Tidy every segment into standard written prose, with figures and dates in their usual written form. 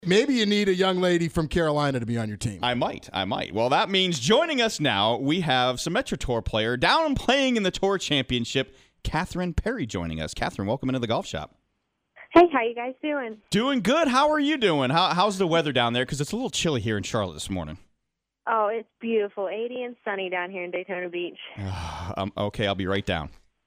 Maybe you need a young lady from Carolina to be on your team. I might. Well, that means joining us now, we have Symetra Tour player down and playing in the Tour Championship, Catherine Perry joining us. Catherine, welcome into the golf shop. Hey, how you guys doing? Doing good. How are you doing? How's the weather down there? Because it's a little chilly here in Charlotte this morning. Oh, it's beautiful. 80 and sunny down here in Daytona Beach. Okay, I'll be right down.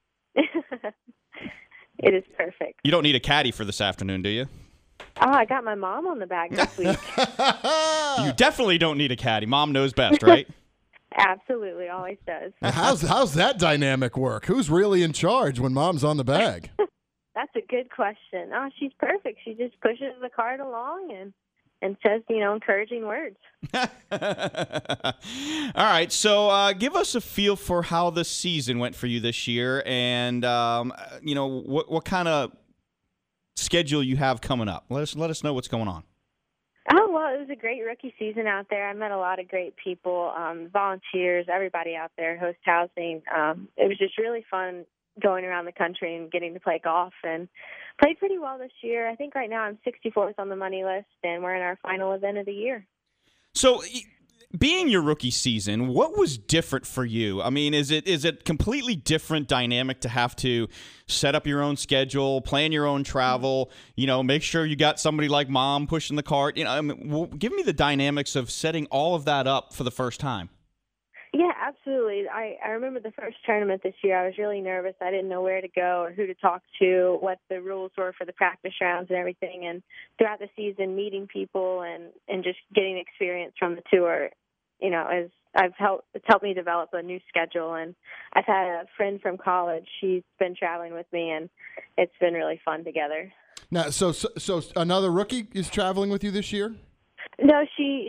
It is perfect. You don't need a caddy for this afternoon, do you? Oh, I got my mom on the bag this week. You definitely don't need a caddy. Mom knows best, right? Absolutely, always does. How's that dynamic work? Who's really in charge when mom's on the bag? That's a good question. Oh, she's perfect. She just pushes the cart along and says, encouraging words. All right, so give us a feel for how the season went for you this year, and what kind of schedule you have coming up. Let us know what's going on. Oh, well, it was a great rookie season out there. I met a lot of great people, volunteers, everybody out there, host housing. It was just really fun going around the country and getting to play golf, and played pretty well this year. I think right now I'm 64th on the money list, and we're in our final event of the year. So, being your rookie season, what was different for you? I mean, is it completely different dynamic to have to set up your own schedule, plan your own travel, make sure you got somebody like mom pushing the cart? Give me the dynamics of setting all of that up for the first time. Yeah, absolutely. I remember the first tournament this year. I was really nervous. I didn't know where to go or who to talk to, what the rules were for the practice rounds and everything. And throughout the season, meeting people and just getting experience from the tour, as it's helped me develop a new schedule. And I've had a friend from college. She's been traveling with me, and it's been really fun together. Now, so another rookie is traveling with you this year? No, she's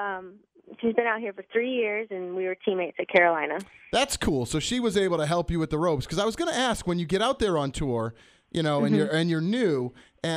been out here for 3 years, and we were teammates at Carolina. That's cool. So she was able to help you with the ropes. Because I was going to ask, when you get out there on tour, and you're new,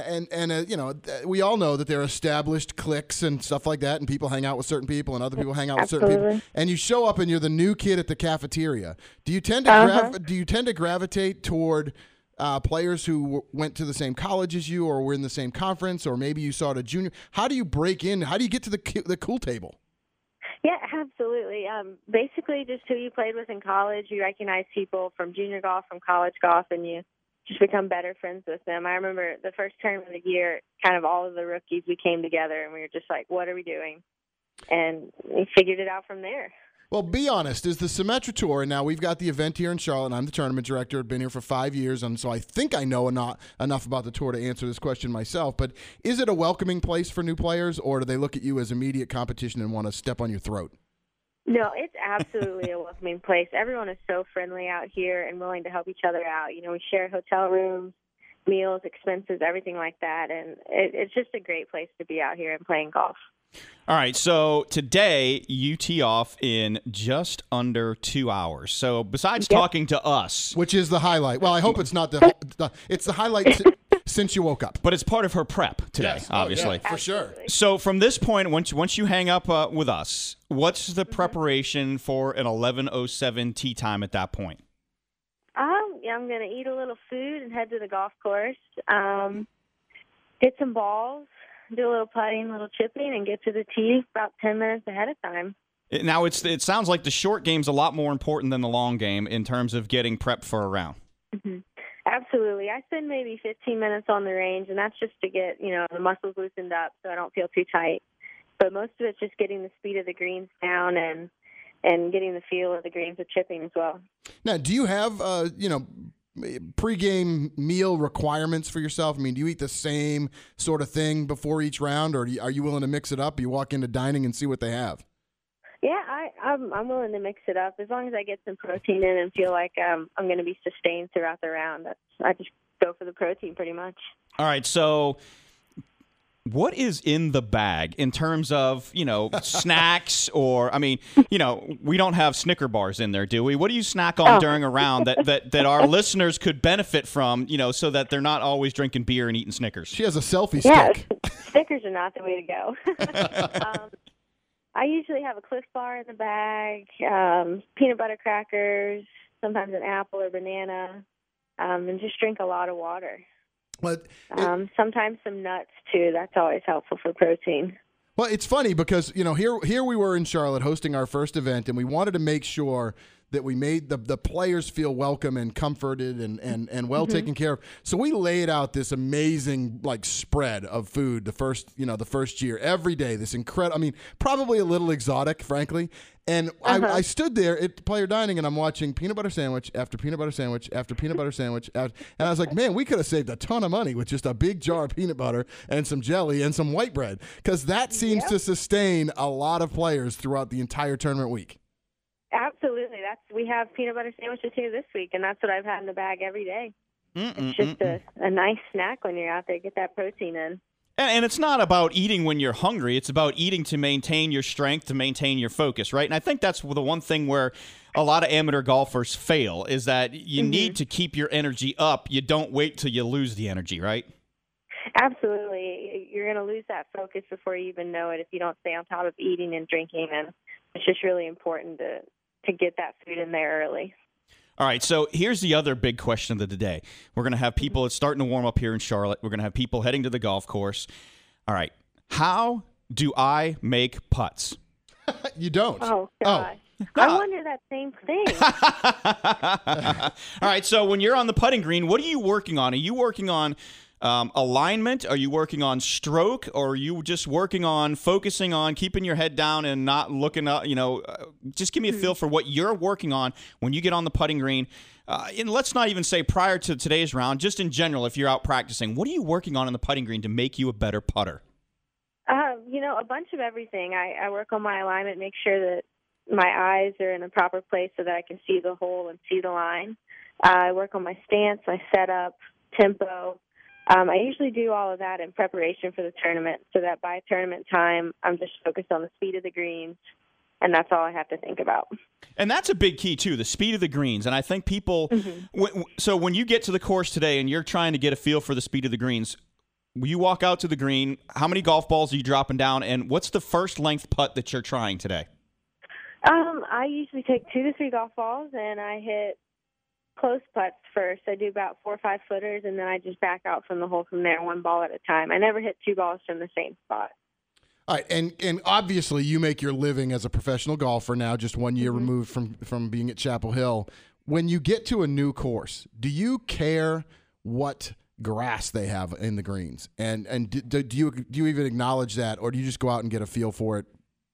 and we all know that there are established cliques and stuff like that, and people hang out with certain people, and other people hang out with certain people. And you show up, and you're the new kid at the cafeteria. Do you tend to gravitate toward players who went to the same college as you, or were in the same conference, or maybe you saw it a junior? How do you break in? How do you get to the cool table? Yeah, absolutely. Basically, just who you played with in college. You recognize people from junior golf, from college golf, and you just become better friends with them. I remember the first tournament of the year, kind of all of the rookies, we came together, and we were just like, what are we doing? And we figured it out from there. Well, be honest. Is the Symetra Tour, and now we've got the event here in Charlotte, and I'm the tournament director. I've been here for 5 years, and so I think I know enough about the tour to answer this question myself. But is it a welcoming place for new players, or do they look at you as immediate competition and want to step on your throat? No, it's absolutely a welcoming place. Everyone is so friendly out here and willing to help each other out. We share hotel rooms, meals, expenses, everything like that, and it's just a great place to be out here and playing golf. All right, so today you tee off in just under 2 hours. So besides talking to us, which is the highlight. Well, I hope it's not it's the highlight since you woke up. But it's part of her prep today, yes. obviously. For sure. So from this point, once you hang up with us, what's the preparation for an 11:07 tee time at that point? I'm going to eat a little food and head to the golf course, hit some balls, do a little putting, a little chipping, and get to the tee about 10 minutes ahead of time. Now, it sounds like the short game's a lot more important than the long game in terms of getting prepped for a round. Mm-hmm. Absolutely. I spend maybe 15 minutes on the range, and that's just to get, the muscles loosened up so I don't feel too tight. But most of it's just getting the speed of the greens down and getting the feel of the greens with chipping as well. Now, do you have, pregame meal requirements for yourself? I mean, do you eat the same sort of thing before each round, or are you willing to mix it up? You walk into dining and see what they have? Yeah, I'm willing to mix it up as long as I get some protein in and feel like I'm going to be sustained throughout the round. I just go for the protein pretty much. All right, so what is in the bag in terms of, snacks or, we don't have Snicker bars in there, do we? What do you snack on during a round that our listeners could benefit from, so that they're not always drinking beer and eating Snickers? She has a selfie stick. Snickers are not the way to go. I usually have a Cliff Bar in the bag, peanut butter crackers, sometimes an apple or banana, and just drink a lot of water. But sometimes some nuts too. That's always helpful for protein. Well, it's funny because, here we were in Charlotte hosting our first event, and we wanted to make sure that we made the players feel welcome and comforted and well taken care of. So we laid out this amazing spread of food the first year, every day, this incredible, probably a little exotic, frankly. And I stood there at player dining, and I'm watching peanut butter sandwich after peanut butter sandwich after peanut butter sandwich. And I was like, man, we could have saved a ton of money with just a big jar of peanut butter and some jelly and some white bread, because that seems to sustain a lot of players throughout the entire tournament week. Absolutely. We have peanut butter sandwiches here this week, and that's what I've had in the bag every day. It's just a nice snack when you're out there. Get that protein in. And it's not about eating when you're hungry. It's about eating to maintain your strength, to maintain your focus, right? And I think that's the one thing where a lot of amateur golfers fail, is that you need to keep your energy up. You don't wait till you lose the energy, right? Absolutely. You're going to lose that focus before you even know it if you don't stay on top of eating and drinking. And it's just really important to get that food in there early. All right, so here's the other big question of the day. We're going to have people, it's starting to warm up here in Charlotte. We're going to have people heading to the golf course. All right, how do I make putts? You don't. Oh, gosh. I wonder that same thing. All right, so when you're on the putting green, what are you working on? Are you working on alignment? Are you working on stroke? Or are you just working on focusing on keeping your head down and not looking up? Just give me a feel for what you're working on when you get on the putting green. And let's not even say prior to today's round, just in general, if you're out practicing, what are you working on in the putting green to make you a better putter? A bunch of everything. I work on my alignment, make sure that my eyes are in a proper place so that I can see the hole and see the line. I work on my stance, my setup, tempo. I usually do all of that in preparation for the tournament so that by tournament time, I'm just focused on the speed of the greens, and that's all I have to think about. And that's a big key, too, the speed of the greens. And I think people so when you get to the course today and you're trying to get a feel for the speed of the greens, you walk out to the green, how many golf balls are you dropping down, and what's the first length putt that you're trying today? I usually take 2 to 3 golf balls, and I hit close putts first. I do about 4 or 5 footers, and then I just back out from the hole from there, 1 ball at a time. I never hit 2 balls from the same spot. All right, and obviously you make your living as a professional golfer now, just 1 year removed from being at Chapel Hill. When you get to a new course, do you care what grass they have in the greens? And do you even acknowledge that, or do you just go out and get a feel for it?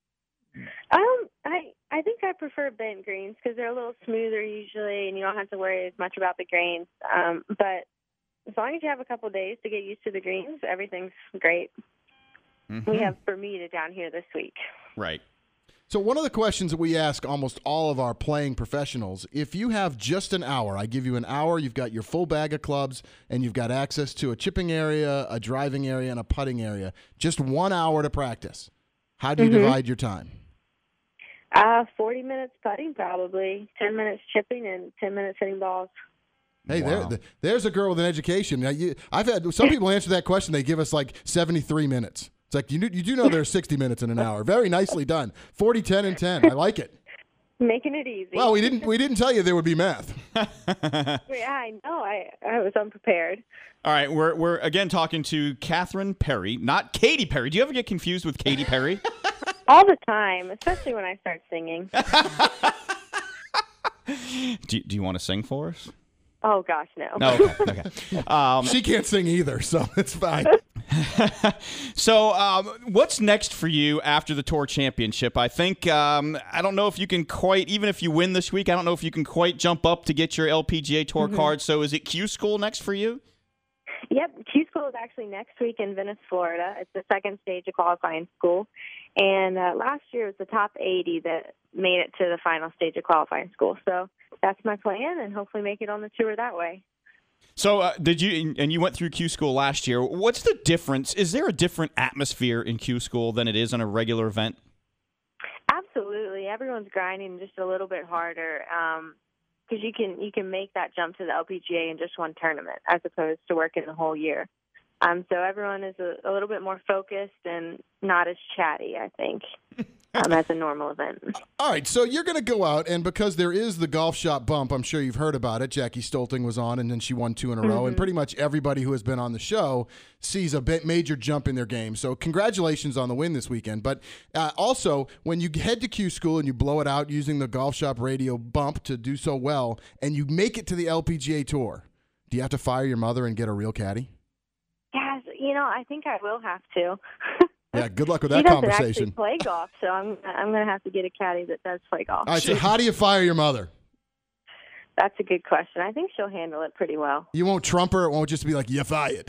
I think I prefer bent greens because they're a little smoother usually, and you don't have to worry as much about the greens. But as long as you have a couple of days to get used to the greens, everything's great. We have Bermuda down here this week. Right. So one of the questions that we ask almost all of our playing professionals, if you have just an hour, I give you an hour, you've got your full bag of clubs, and you've got access to a chipping area, a driving area, and a putting area, just 1 hour to practice. How do you divide your time? 40 minutes putting probably, 10 minutes chipping, and 10 minutes hitting balls. Hey, there's a girl with an education. Now, I've had some people answer that question. They give us like 73 minutes. It's like, you do know there's 60 minutes in an hour. Very nicely done. 40, 10, and 10. I like it. Making it easy. Well, we didn't tell you there would be math. Yeah, I know. I was unprepared. All right, we're again talking to Catherine Perry, not Katy Perry. Do you ever get confused with Katy Perry? All the time, especially when I start singing. Do you want to sing for us? Oh, gosh, no. No, okay. She can't sing either, so it's fine. So what's next for you after the Tour Championship? I think, I don't know if you can quite, even if you win this week, I don't know if you can quite jump up to get your LPGA Tour card. So is it Q School next for you? Yep, Q School is actually next week in Venice, Florida. It's the second stage of qualifying school. And last year it was the top 80 that made it to the final stage of qualifying school. So that's my plan, and hopefully make it on the tour that way. So you went through Q School last year. What's the difference? Is there a different atmosphere in Q School than it is in a regular event? Absolutely. Everyone's grinding just a little bit harder because you can make that jump to the LPGA in just one tournament as opposed to working the whole year. So everyone is a little bit more focused and not as chatty, I think. as a normal event. All right, so you're going to go out, and because there is the golf shop bump, I'm sure you've heard about it. Jackie Stolting was on, and then she won 2 in a row, and pretty much everybody who has been on the show sees a major jump in their game. So congratulations on the win this weekend. But also, when you head to Q School and you blow it out using the Golf Shop Radio bump to do so well, and you make it to the LPGA Tour, do you have to fire your mother and get a real caddy? Yes, I think I will have to. Yeah, good luck with that she doesn't conversation. actually play golf, so I'm going to have to get a caddy that does play golf. All right, so how do you fire your mother? That's a good question. I think she'll handle it pretty well. You won't trump her? It won't just be like, you fired.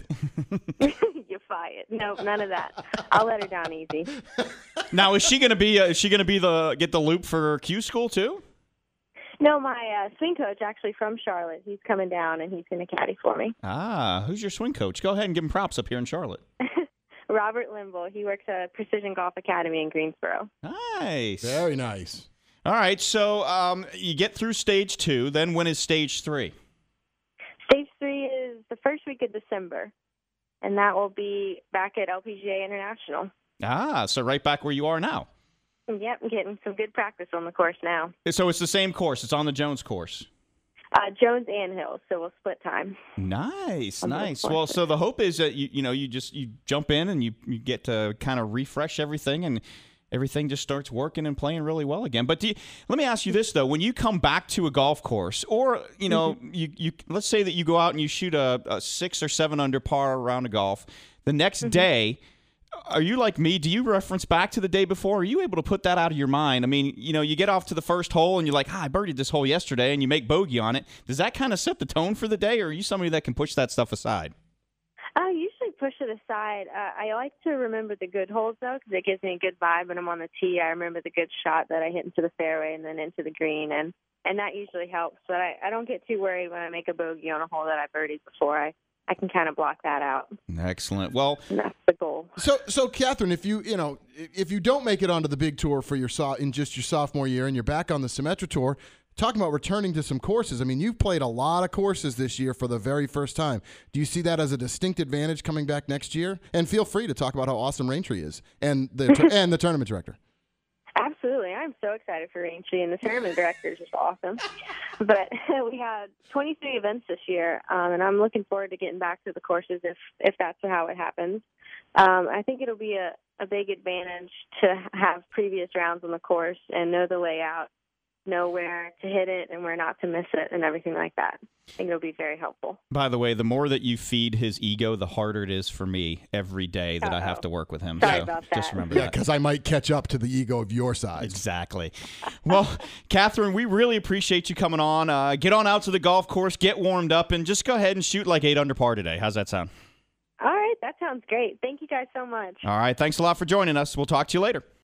You fired. No, none of that. I'll let her down easy. Now, is she going to be get the loop for Q School too? No, my swing coach actually from Charlotte. He's coming down and he's going to caddy for me. Ah, who's your swing coach? Go ahead and give him props up here in Charlotte. Robert Limble. He works at Precision Golf Academy in Greensboro. Nice. Very nice. All right, so you get through stage 2. Then when is stage 3? Stage 3 is the first week of December, and that will be back at LPGA International. Ah, so right back where you are now. Yep, I'm getting some good practice on the course now. So it's the same course. It's on the Jones course. Jones and Hills, so we'll split time. Nice. Well, so the hope is that you jump in and you get to kind of refresh everything, and everything just starts working and playing really well again. But let me ask you this though: when you come back to a golf course, or you let's say that you go out and you shoot a 6 or 7 under par round of golf, the next day. Are you like me? Do you reference back to the day before? Are you able to put that out of your mind? I mean, you get off to the first hole and you're like, I birdied this hole yesterday, and you make bogey on it. Does that kind of set the tone for the day, or are you somebody that can push that stuff aside? I usually push it aside. I like to remember the good holes, though, because it gives me a good vibe when I'm on the tee. I remember the good shot that I hit into the fairway and then into the green, and that usually helps. But I don't get too worried when I make a bogey on a hole that I birdied before. I can kind of block that out. Excellent. Well, and that's the goal. So Catherine, if you don't make it onto the big tour for your sophomore year and you're back on the Symetra Tour, talking about returning to some courses. I mean, you've played a lot of courses this year for the very first time. Do you see that as a distinct advantage coming back next year? And feel free to talk about how awesome Raintree is and the tournament director. Absolutely. I'm so excited for Raintree, and the tournament director is just awesome. But we had 23 events this year, and I'm looking forward to getting back to the courses if that's how it happens. I think it'll be a big advantage to have previous rounds on the course and know the layout, know where to hit it and where not to miss it and everything like that. I think it'll be very helpful. By the way, the more that you feed his ego, the harder it is for me every day that I have to work with him. Sorry about that. Just remember that. Yeah, because I might catch up to the ego of your size. Exactly. Well, Catherine, we really appreciate you coming on. Get on out to the golf course, get warmed up, and just go ahead and shoot like 8 under par today. How's that sound? All right. That sounds great. Thank you guys so much. All right. Thanks a lot for joining us. We'll talk to you later.